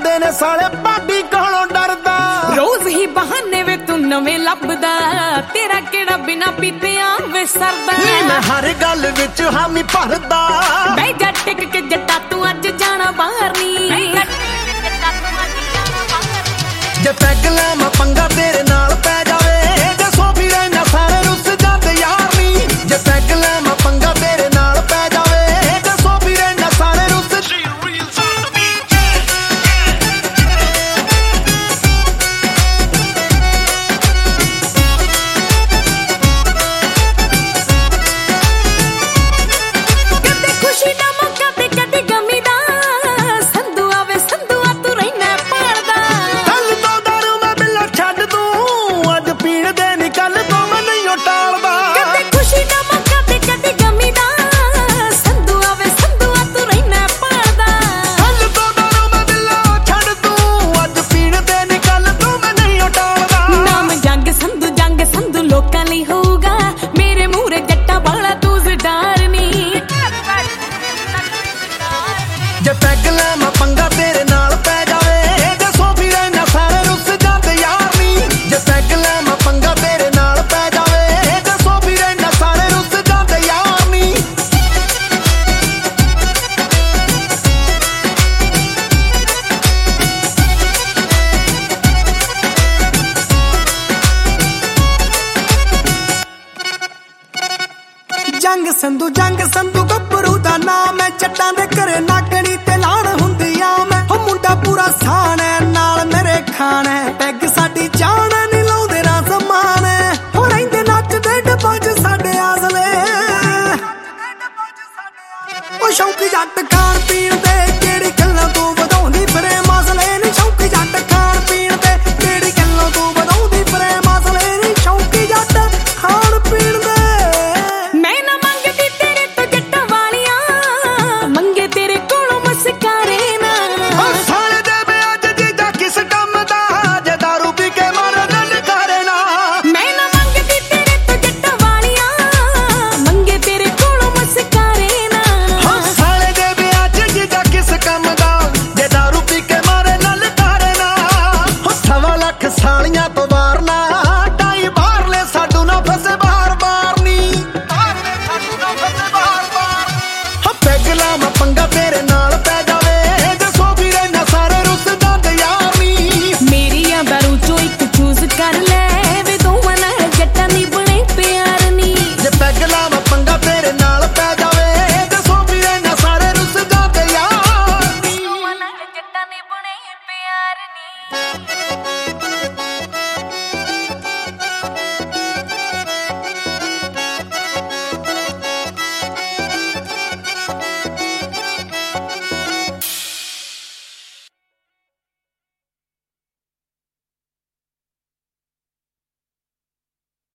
कहंदे ने साले पार्टी कोलों डरदा। रोज ही बहाने वे तू नवे लभदा, तेरा केड़ा बिना पीतियां वे सरदा। मैं हर गल विच हामी भरदा। बह जा टिक के जट्टा तू अज जाना बाहर नी। जे पैग लावां पंगा तेरे नाल पै जावे, जे सोफी रहना सारे रुस जांदे यार नी। जे पैग लावां पंगा तेरे नाल पै जावे, जे सोफी रहना सारे रुस। कदे खुशी दा मौका ते कदे गमी दा, संधू आवे संधू आ तू रहना पालदा। कल तो दारू मैं बिल्ला छड्ड दूं, अज पीण दे नी कल तो मैं नहीं टालदा। कदे खुशी दा मौका ते कदे गमी दा, संधू आवे संधू आ तू रहना पालदा। कल तो दारू मैं बिल्ला छड्ड दूं, अज पीण दे नी कल तो मैं नहीं टालदा। नाम जंग संधू लोकां लई होऊगा, मेरे मूहरे जट्टा वाला तू ज़डार नी। जे पैग लावां पंगा तेरे नाल पै जावे, जे सोफी रहना सारे रुस जांदे यार नी। जे पैग लावां पंगा तेरे नाल पै जावे, जे सोफी रहना सारे रुस जांदे यार नी। जंग संधू गब्बरू दा नाम है, जट्टां दे घरे नागणी ते लाण हुंदी आ। मैं हो मुंडा पूरा साण है, नाल मेरे खाण है। पैग साडी जान नी लाउंदे ना समान है, हो रहिंदे नचदे डब्बा च साडे आसले। ओ शौकी जट खाण पीण दे, केड़ी गल्लां तू वधाउंदी फिरे मसले नी। शौकी जट खाण पीण दे, केड़ी गल्लां तू वधाउंदी फिरे मसले नी। शौकी जट खाण पीण दे। मैं ना मंगदी तेरे तो जट्टां वालियां, मंगे तेरे कोलों मस्कारे ना। साले दे अज जीजा किस कम दा, जे दारू पी के मारे नल करे ना। मैं ना मंगदी तेरे तो जट्टां वालियां, मंगे तेरे कोलों मस्कारे ना। साले दे अज जीजा किस कम दा, जे दारू पी के मारे नल करे ना। 1.25 लाख सालियां तो वारना, ढाई बाहरले साडू ना फसे बार बार नी। पैग लावां पंगा तेरे नाल पै जावे, जे सोफी रहना सारे रुस जांदे यार नी। मेरी दारू चो एक चूज कर ले, वे दोवां नाल जट्टां दी बणे प्यार नी। जे पैग लावां पंगा